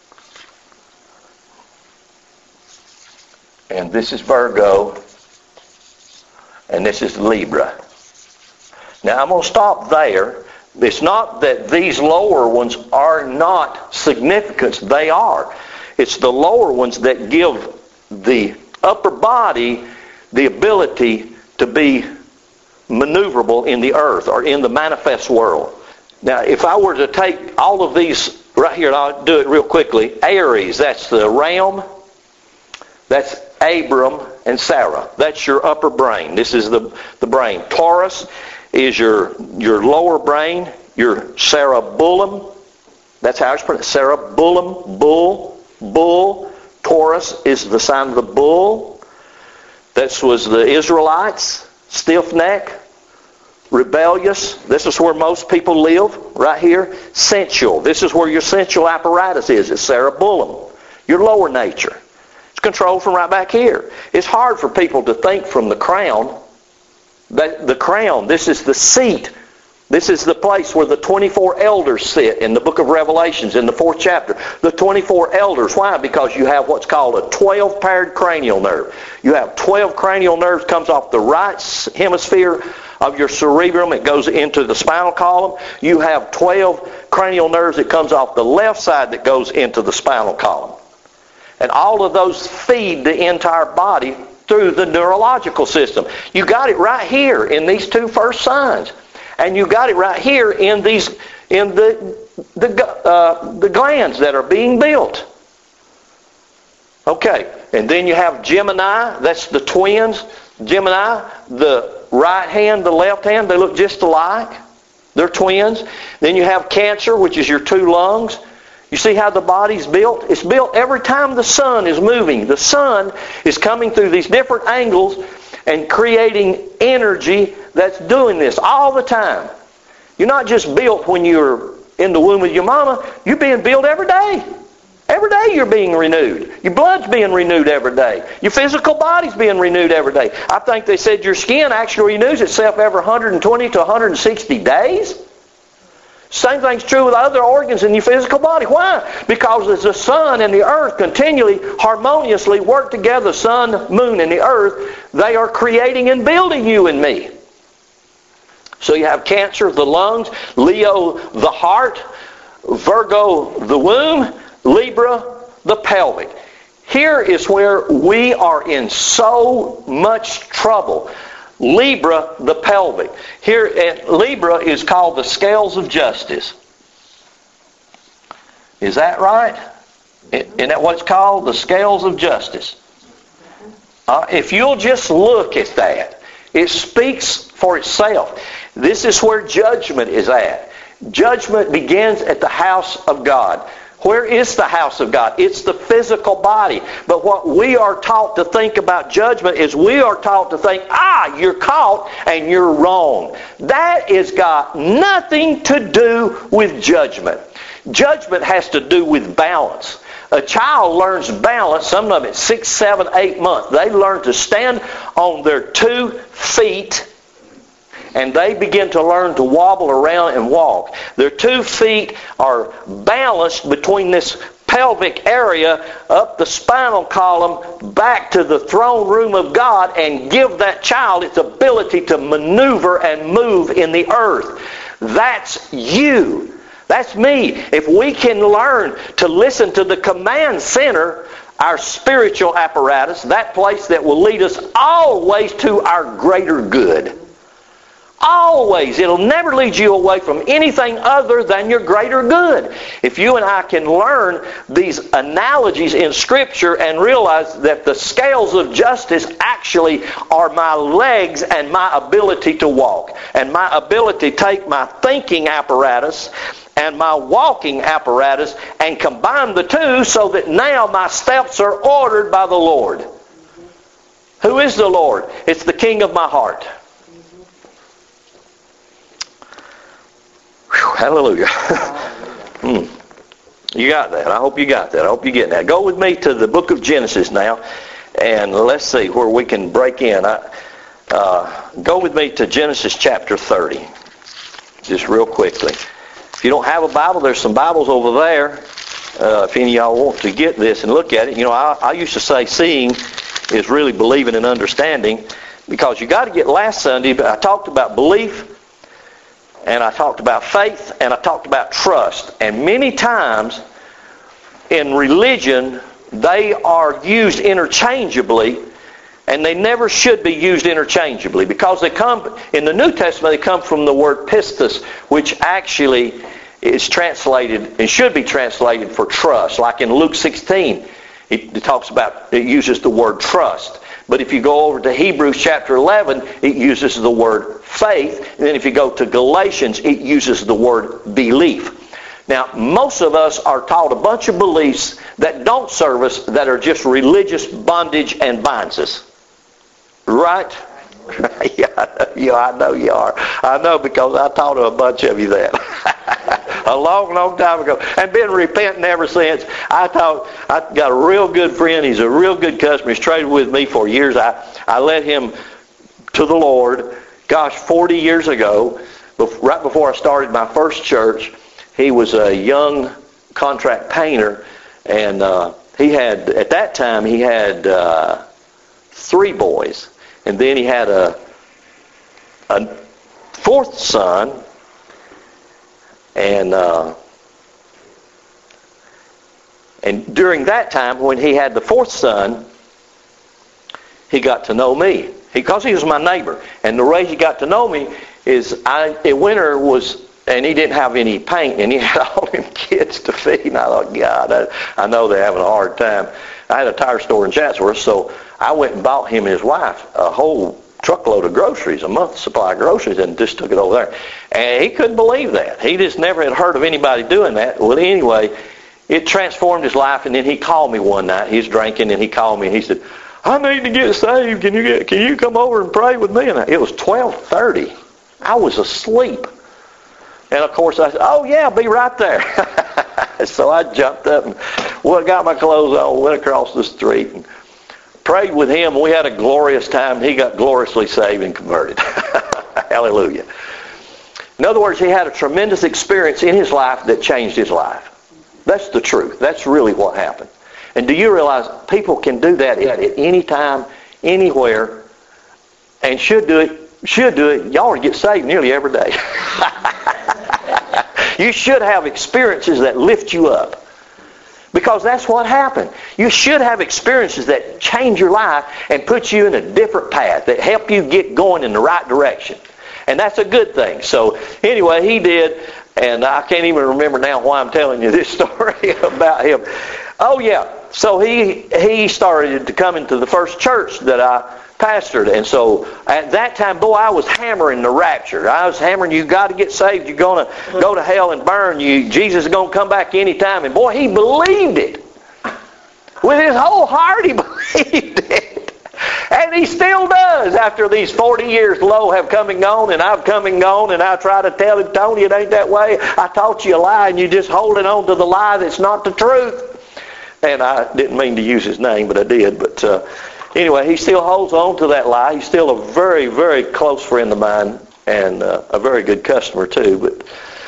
And this is Virgo. And this is Libra. Now I'm going to stop there. It's not that these lower ones are not significant. They are. It's the lower ones that give the upper body the ability to be maneuverable in the earth, or in the manifest world. Now if I were to take all of these right here, and I'll do it real quickly. Aries, that's the realm. That's Abram and Sarah. That's your upper brain. This is the, the brain. Taurus is your, your lower brain, your cerebellum. That's how it's pronounced. Cerebellum, bull, bull. Taurus is the sign of the bull. This was the Israelites, stiff neck, rebellious. This is where most people live, right here. Sensual. This is where your sensual apparatus is. It's cerebellum, your lower nature. It's controlled from right back here. It's hard for people to think from the crown. That the crown, this is the seat. This is the place where the twenty-four elders sit in the book of Revelations in the fourth chapter. The twenty-four elders. Why? Because you have what's called a twelve-paired cranial nerve. You have twelve cranial nerves comes off the right hemisphere of your cerebrum. It goes into the spinal column. You have twelve cranial nerves that comes off the left side that goes into the spinal column. And all of those feed the entire body through the neurological system. You got it right here in these two first signs. And you got it right here in these, in the the uh, the glands that are being built. Okay, and then you have Gemini. That's the twins. Gemini, the right hand, the left hand, they look just alike. They're twins. Then you have Cancer, which is your two lungs. You see how the body's built? It's built every time the sun is moving. The sun is coming through these different angles and creating energy that's doing this all the time. You're not just built when you're in the womb of your mama. You're being built every day. Every day you're being renewed. Your blood's being renewed every day. Your physical body's being renewed every day. I think they said your skin actually renews itself every one hundred twenty to one hundred sixty days. Same thing's true with other organs in your physical body. Why? Because as the sun and the earth continually harmoniously work together, sun, moon, and the earth, they are creating and building you and me. So you have Cancer, the lungs, Leo, the heart, Virgo, the womb, Libra, the pelvic. Here is where we are in so much trouble. Libra, the pelvic. Here at Libra is called the scales of justice. Is that right? Isn't that what it's called? The scales of justice. Uh, if you'll just look at that, it speaks for itself. This is where judgment is at. Judgment begins at the house of God. Where is the house of God? It's the physical body. But what we are taught to think about judgment is we are taught to think, ah, you're caught and you're wrong. That has got nothing to do with judgment. Judgment has to do with balance. A child learns balance, some of them at six, seven, eight months. They learn to stand on their two feet and they begin to learn to wobble around and walk. Their two feet are balanced between this pelvic area up the spinal column back to the throne room of God and give that child its ability to maneuver and move in the earth. That's you. That's me. If we can learn to listen to the command center, our spiritual apparatus, that place that will lead us always to our greater good. Always. It'll never lead you away from anything other than your greater good. If you and I can learn these analogies in Scripture and realize that the scales of justice actually are my legs and my ability to walk. And my ability to take my thinking apparatus and my walking apparatus and combine the two so that now my steps are ordered by the Lord. Who is the Lord? It's the King of my heart. Whew, hallelujah. hmm. You got that. I hope you got that. I hope you get that. Go with me to the book of Genesis now, and let's see where we can break in. I, uh, go with me to Genesis chapter thirty, just real quickly. If you don't have a Bible, there's some Bibles over there. Uh, if any of y'all want to get this and look at it. You know, I, I used to say seeing is really believing and understanding, because you got to get last Sunday, but I talked about belief, and I talked about faith, and I talked about trust. And many times in religion, they are used interchangeably, and they never should be used interchangeably, because they come, in the New Testament, they come from the word pistis, which actually is translated, and should be translated for trust. Like in Luke sixteen, it, it talks about, it uses the word trust. But if you go over to Hebrews chapter eleven, it uses the word faith. And then if you go to Galatians, it uses the word belief. Now, most of us are taught a bunch of beliefs that don't serve us, that are just religious bondage and binds us. Right? yeah, yeah, I know you are. I know, because I taught a bunch of you that. a long, long time ago. And been repenting ever since. I taught, I got a real good friend. He's a real good customer. He's traded with me for years. I, I led him to the Lord, gosh, forty years ago, right before I started my first church. He was a young contract painter, and uh, he had, at that time, he had uh, three boys. And then he had a, a fourth son, and uh, and during that time, when he had the fourth son, he got to know me. Because he was my neighbor. And the way he got to know me is, I, in winter was... And he didn't have any paint, and he had all them kids to feed. And I thought, God, I, I know they're having a hard time. I had a tire store in Chatsworth, so I went and bought him and his wife a whole truckload of groceries, a month's supply of groceries, and just took it over there. And he couldn't believe that. He just never had heard of anybody doing that. Well, anyway, it transformed his life, and then he called me one night. He was drinking, and he called me, and he said, I need to get saved. Can you get? Can you come over and pray with me? And it was twelve thirty. I was asleep. And, of course, I said, oh, yeah, I'll be right there. So I jumped up and well, got my clothes on, went across the street, and prayed with him. We had a glorious time. He got gloriously saved and converted. Hallelujah. In other words, he had a tremendous experience in his life that changed his life. That's the truth. That's really what happened. And do you realize people can do that at any time, anywhere, and should do it, should do it. Y'all ought to get saved nearly every day. You should have experiences that lift you up. Because that's what happened. You should have experiences that change your life and put you in a different path, that help you get going in the right direction. And that's a good thing. So anyway, he did, and I can't even remember now why I'm telling you this story about him. Oh yeah, so he he started to come into the first church that I pastored, and so at that time, boy, I was hammering the rapture. I was hammering, you got to get saved. You're going to go to hell and burn. You, Jesus is going to come back any time. And boy, he believed it. With his whole heart, he believed it. And he still does after these forty years. Lo, have come and gone, and I've come and gone, and I try to tell him, Tony, it ain't that way. I taught you a lie, and you're just holding on to the lie that's not the truth. And I didn't mean to use his name, but I did. But uh, anyway, he still holds on to that lie. He's still a very, very close friend of mine, and uh, a very good customer too. But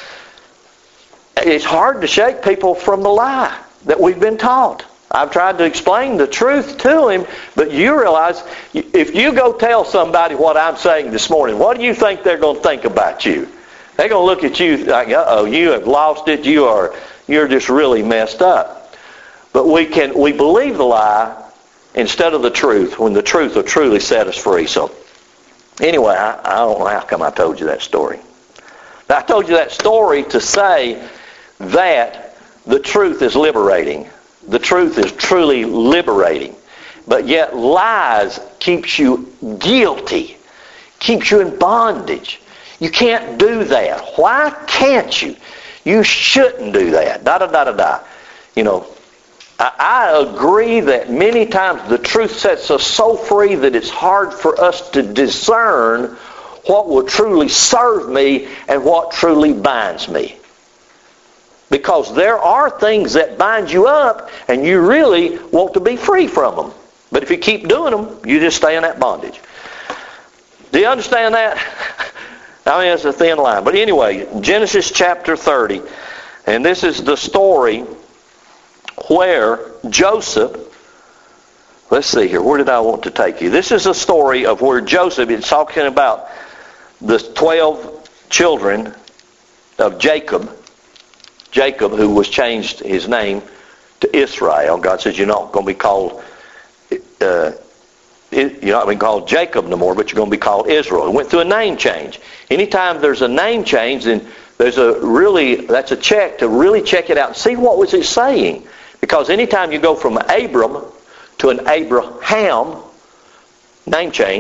it's hard to shake people from the lie that we've been taught. I've tried to explain the truth to him, but you realize if you go tell somebody what I'm saying this morning, what do you think they're going to think about you? They're going to look at you like, uh-oh, you have lost it. You are, you're just really messed up. But we can we believe the lie instead of the truth, when the truth will truly set us free. So anyway, I, I don't know how come I told you that story. Now, I told you that story to say that the truth is liberating. The truth is truly liberating. But yet lies keeps you guilty, keeps you in bondage. You can't do that. Why can't you? You shouldn't do that. Da da da da da. You know, I agree that many times the truth sets us so free that it's hard for us to discern what will truly serve me and what truly binds me. Because there are things that bind you up and you really want to be free from them. But if you keep doing them, you just stay in that bondage. Do you understand that? I mean, it's a thin line. But anyway, Genesis chapter thirty. And this is the story where Joseph, let's see here, where did I want to take you? This is a story of where Joseph is talking about the twelve children of Jacob, Jacob who was changed his name to Israel. God says you're not going to be called, uh, you're not going to be called Jacob no more, but you're going to be called Israel. He went through a name change. Anytime there's a name change, then there's a really, that's a check to really check it out and see what was it saying. Because anytime you go from Abram to an Abraham, name change,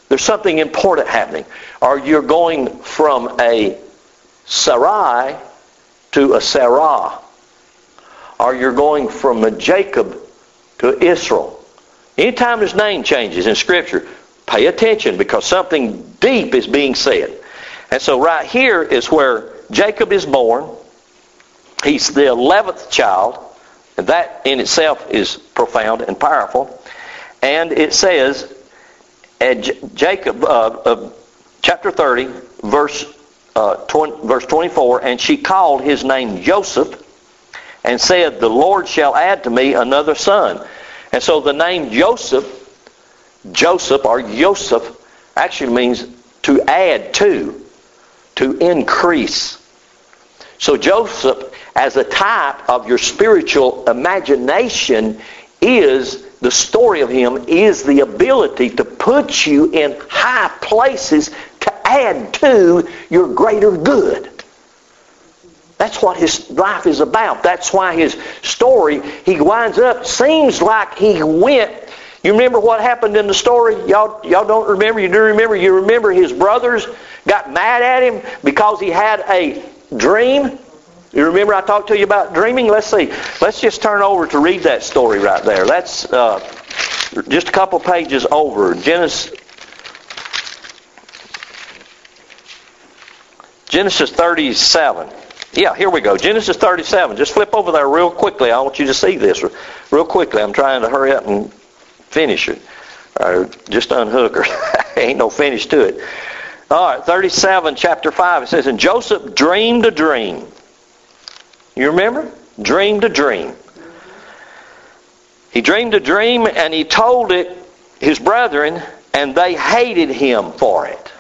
There's something important happening. Or you're going from a Sarai to a Sarah. Or you're going from a Jacob to Israel. Anytime his name changes in Scripture, pay attention because something deep is being said. And so right here is where Jacob is born. He's the eleventh child. And that in itself is profound and powerful. And it says, and Jacob, uh, uh, chapter thirty, verse uh, twenty, verse twenty-four, and she called his name Joseph, and said, the Lord shall add to me another son. And so the name Joseph, Joseph or Joseph, actually means to add to, to increase. So Joseph, as a type of your spiritual imagination, is the story of him is the ability to put you in high places to add to your greater good. That's what his life is about. That's why his story, he winds up, seems like he went. You remember what happened in the story? Y'all, y'all don't remember? You do remember? You remember his brothers got mad at him because he had a dream? You remember I talked to you about dreaming? Let's see. Let's just turn over to read that story right there. That's uh, just a couple pages over. Genesis, Genesis thirty-seven. Yeah, here we go. Genesis thirty-seven. Just flip over there real quickly. I want you to see this real quickly. I'm trying to hurry up and finish it. Or just unhook her. Ain't no finish to it. All right, thirty-seven, chapter five. It says, and Joseph dreamed a dream. You remember? Dreamed a dream. He dreamed a dream and he told it his brethren, and they hated him for it.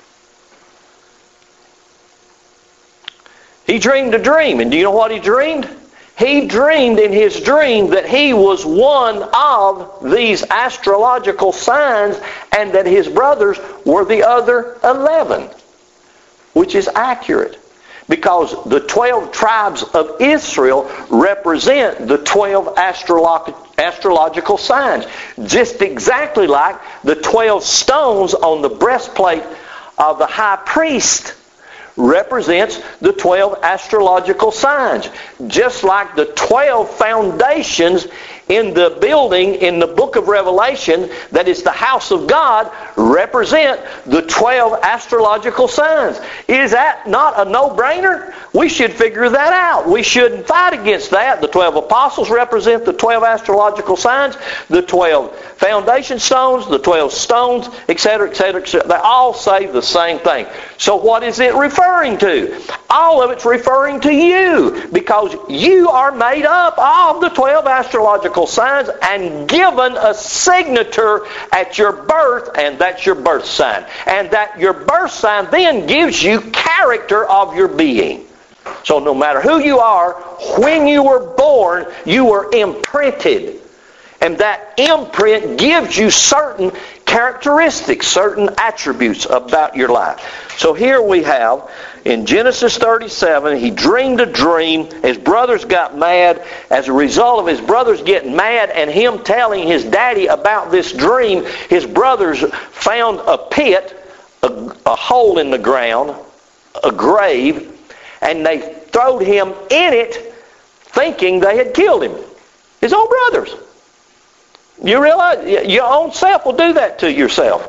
He dreamed a dream, and do you know what he dreamed? He dreamed in his dream that he was one of these astrological signs and that his brothers were the other eleven, which is accurate. Because the twelve tribes of Israel represent the twelve astrolog- astrological signs. Just exactly like the twelve stones on the breastplate of the high priest represents the twelve astrological signs. Just like the twelve foundations in the building in the book of Revelation that is the house of God represent the twelve astrological signs. Is that not a no-brainer? We should figure that out. We shouldn't fight against that. The twelve apostles represent the twelve astrological signs, the twelve foundation stones, the twelve stones, et cetera, et cetera, et cetera. They all say the same thing. So what is it referring to? All of it's referring to you, because you are made up of the twelve astrological signs and given a signature at your birth, and that's your birth sign. And that your birth sign then gives you character of your being. So no matter who you are, when you were born, you were imprinted. And that imprint gives you certain characteristics, certain attributes about your life. So here we have, in Genesis thirty-seven, he dreamed a dream. His brothers got mad. As a result of his brothers getting mad and him telling his daddy about this dream, his brothers found a pit, a, a hole in the ground, a grave, and they throwed him in it thinking they had killed him. His own brothers. You realize your own self will do that to yourself.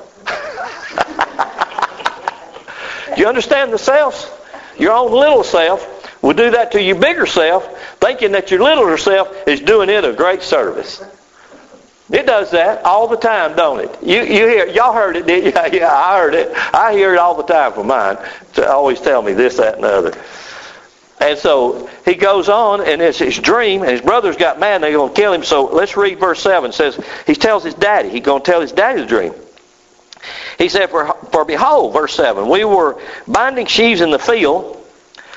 Do you understand the selves? Your own little self will do that to your bigger self, thinking that your littler self is doing it a great service. It does that all the time, don't it? You you hear y'all heard it, did you? Yeah, yeah, I heard it. I hear it all the time from mine. To always tell me this, that, and the other. And so he goes on, and it's his dream, and his brothers got mad, and they're going to kill him. So let's read verse seven. It says, he tells his daddy. He's going to tell his daddy the dream. He said, for, for behold, verse seven, we were binding sheaves in the field,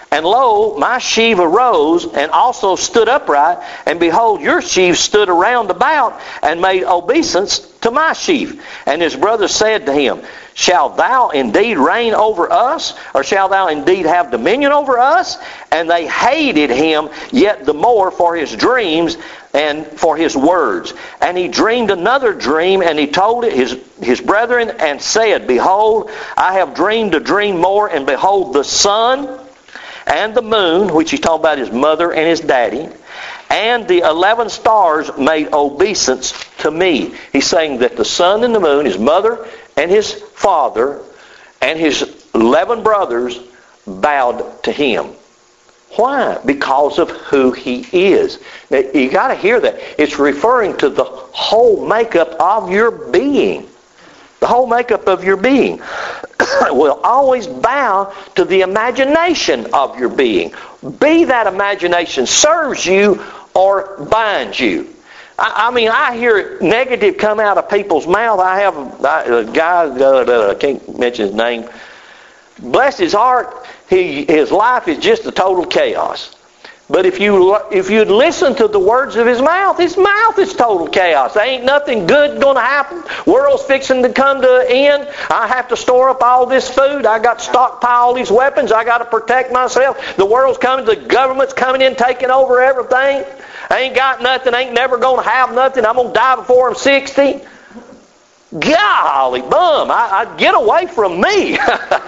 And lo, my sheave arose and also stood upright, and behold, your sheaves stood around about and made obeisance to my sheaf. And his brother said to him, shalt thou indeed reign over us, or shalt thou indeed have dominion over us? And they hated him yet the more for his dreams and for his words. And he dreamed another dream, and he told it his, his brethren, and said, behold, I have dreamed a dream more, and behold, the sun and the moon, which he's talking about his mother and his daddy, and the eleven stars made obeisance to me. He's saying that the sun and the moon, his mother and his father, and his eleven brothers bowed to him. Why? Because of who he is. Now, you got to hear that. It's referring to the whole makeup of your being. The whole makeup of your being will always bow to the imagination of your being. Be that imagination serves you or binds you. I, I mean, I hear negative come out of people's mouth. I have a, a guy, uh, I can't mention his name. Bless his heart, he, his life is just a total chaos. But if you if you'd listen to the words of his mouth, his mouth is total chaos. There ain't nothing good going to happen. World's fixing to come to an end. I have to store up all this food. I got to stockpile all these weapons. I got to protect myself. The world's coming. The government's coming in, taking over everything. I ain't got nothing. I ain't never going to have nothing. I'm going to die before I'm sixty. Golly bum! I, I get away from me.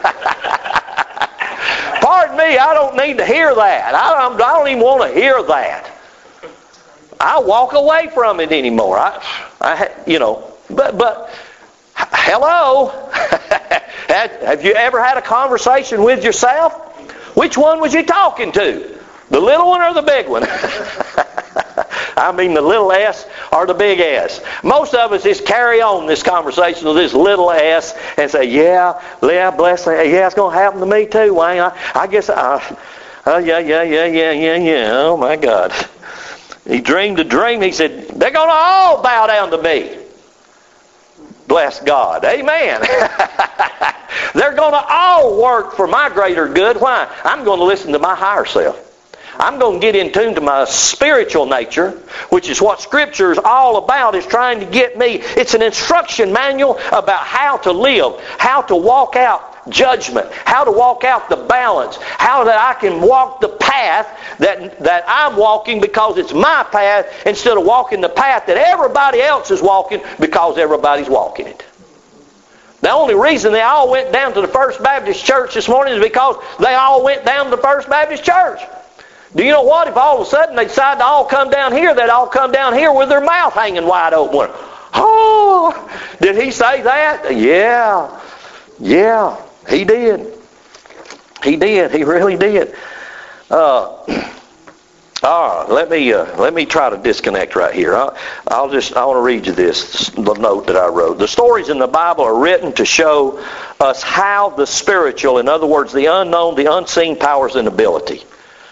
Pardon me, I don't need to hear that. I don't, I don't even want to hear that. I walk away from it anymore. I, I, you know, but but hello, have you ever had a conversation with yourself? Which one was you talking to? The little one or the big one? I mean the little S or the big S. Most of us just carry on this conversation with this little S and say, yeah, yeah, bless you. Yeah, it's going to happen to me too, Wayne. I, I guess, I, oh, yeah, yeah, yeah, yeah, yeah, yeah. Oh, my God. He dreamed a dream. He said, they're going to all bow down to me. Bless God. Amen. They're going to all work for my greater good. Why? I'm going to listen to my higher self. I'm going to get in tune to my spiritual nature, which is what Scripture is all about, is trying to get me. It's an instruction manual about how to live, how to walk out judgment, how to walk out the balance, how that I can walk the path that, that I'm walking because it's my path, instead of walking the path that everybody else is walking because everybody's walking it. The only reason they all went down to the First Baptist Church this morning is because they all went down to the First Baptist Church. Do you know what? If all of a sudden they decide to all come down here, they'd all come down here with their mouth hanging wide open. Oh, did he say that? Yeah. Yeah, he did. He did. He really did. Uh, all right, let me uh, let me try to disconnect right here. I'll, I'll just I want to read you this, the note that I wrote. The stories in the Bible are written to show us how the spiritual, in other words, the unknown, the unseen powers and ability.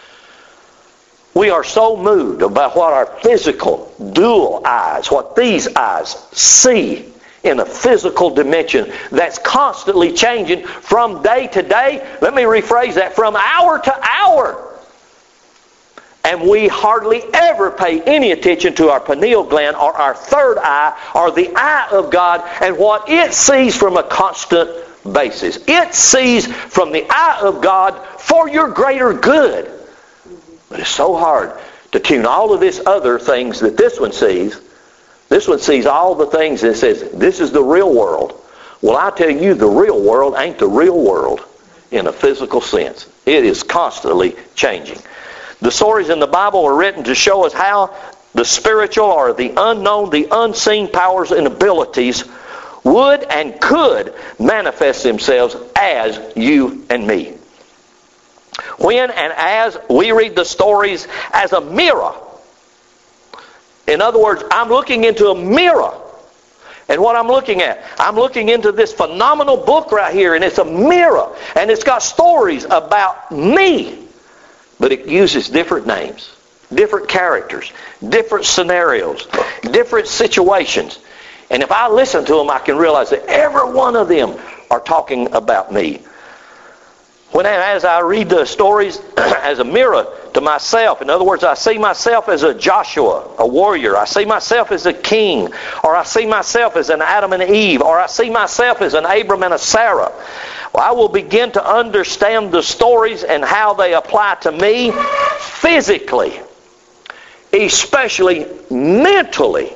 We are so moved about what our physical dual eyes, what these eyes see in a physical dimension that's constantly changing from day to day. Let me rephrase that, from hour to hour. And we hardly ever pay any attention to our pineal gland or our third eye or the eye of God and what it sees from a constant basis. It sees from the eye of God for your greater good. But it's so hard to tune all of this other things that this one sees. This one sees all the things that says, this is the real world. Well, I tell you, the real world ain't the real world in a physical sense. It is constantly changing. The stories in the Bible are written to show us how the spiritual or the unknown, the unseen powers and abilities would and could manifest themselves as you and me. When and as we read the stories as a mirror. In other words, I'm looking into a mirror. And what I'm looking at, I'm looking into this phenomenal book right here, and it's a mirror. And it's got stories about me. But it uses different names, different characters, different scenarios, different situations. And if I listen to them, I can realize that every one of them are talking about me. When as I read the stories as a mirror to myself, in other words, I see myself as a Joshua, a warrior. I see myself as a king, or I see myself as an Adam and Eve, or I see myself as an Abram and a Sarah. Well, I will begin to understand the stories and how they apply to me physically, especially mentally,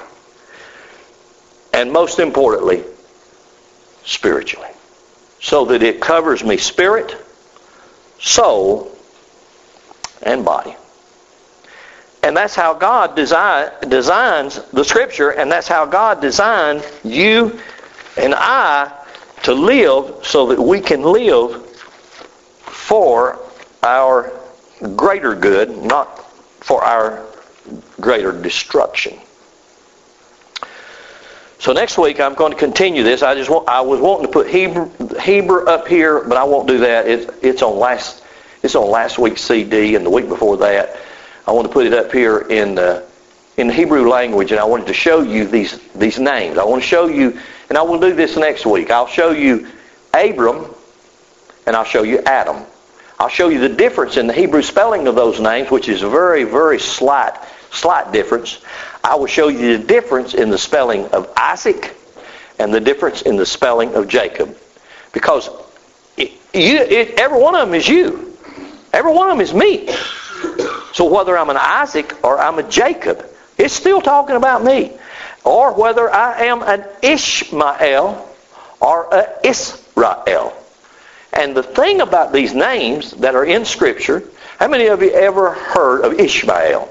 and most importantly, spiritually. So that it covers me spirit, soul, and body. And that's how God design, designs the Scripture, and that's how God designed you and I to live, so that we can live for our greater good, not for our greater destruction. So next week I'm going to continue this. I just want, I was wanting to put Hebrew, Hebrew up here, but I won't do that. It, it's on last it's on last week's C D and the week before that. I want to put it up here in the in the Hebrew language, and I wanted to show you these these names. I want to show you, and I will do this next week. I'll show you Abram, and I'll show you Adam. I'll show you the difference in the Hebrew spelling of those names, which is a very, very slight slight difference. I will show you the difference in the spelling of Isaac and the difference in the spelling of Jacob. Because it, you, it, every one of them is you. Every one of them is me. So whether I'm an Isaac or I'm a Jacob, it's still talking about me. Or whether I am an Ishmael or an Israel. And the thing about these names that are in Scripture, how many of you ever heard of Ishmael?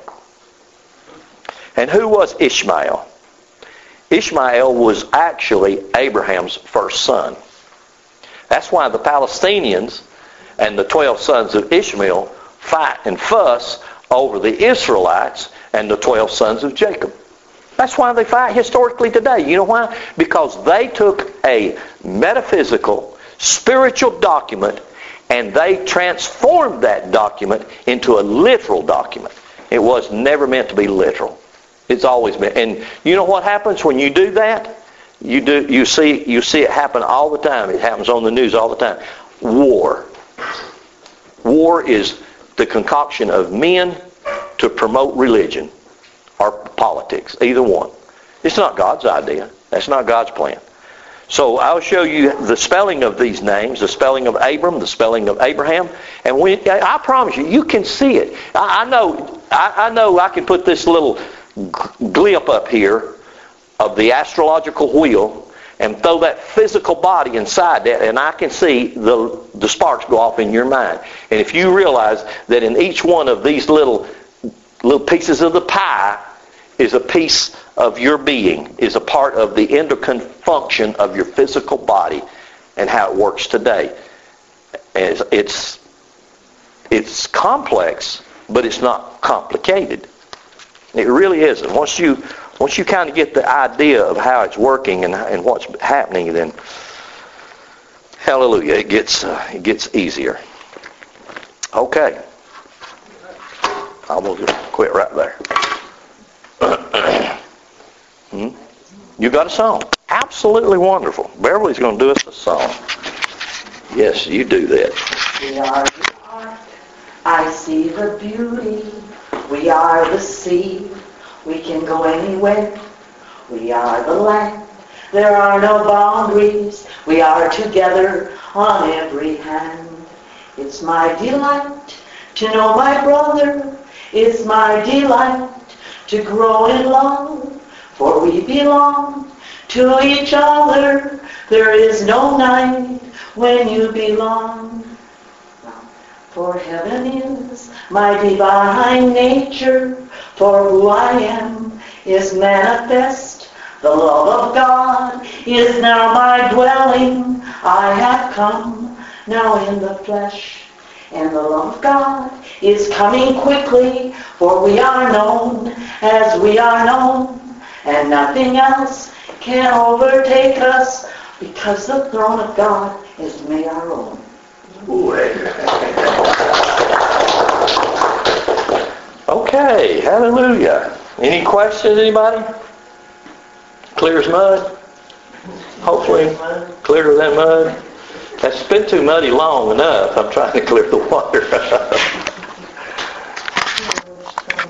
And who was Ishmael? Ishmael was actually Abraham's first son. That's why the Palestinians and the twelve sons of Ishmael fight and fuss over the Israelites and the twelve sons of Jacob. That's why they fight historically today. You know why? Because they took a metaphysical, spiritual document and they transformed that document into a literal document. It was never meant to be literal. It's always been. And you know what happens when you do that? You do. You see. You see it happen all the time. It happens on the news all the time. War. War is the concoction of men to promote religion or politics. Either one. It's not God's idea. That's not God's plan. So I'll show you the spelling of these names, the spelling of Abram, the spelling of Abraham, and when, I promise you, you can see it. I, I know. I, I know. I can put this little glip up here of the astrological wheel and throw that physical body inside that, and I can see the the sparks go off in your mind. And if you realize that in each one of these little little pieces of the pie is a piece of your being, is a part of the endocrine function of your physical body and how it works today. It's it's, it's complex, but it's not complicated. It really isn't. Once you once you kind of get the idea of how it's working and and what's happening, then hallelujah, it gets uh, it gets easier. Okay, I'm gonna quit right there. hmm? You got a song? Absolutely wonderful. Beverly's going to do us a song. Yes, you do that. We are the art. I see the beauty. We are the sea, we can go anywhere. We are the land, there are no boundaries. We are together on every hand. It's my delight to know my brother. It's my delight to grow in love. For we belong to each other. There is no night when you belong. For heaven is my divine nature, for who I am is manifest. The love of God is now my dwelling. I have come now in the flesh. And the love of God is coming quickly, for we are known as we are known. And nothing else can overtake us, because the throne of God is made our own. Okay, hallelujah. Any questions, anybody? Clear as mud? Hopefully, clearer than mud. It's been too muddy long enough. I'm trying to clear the water.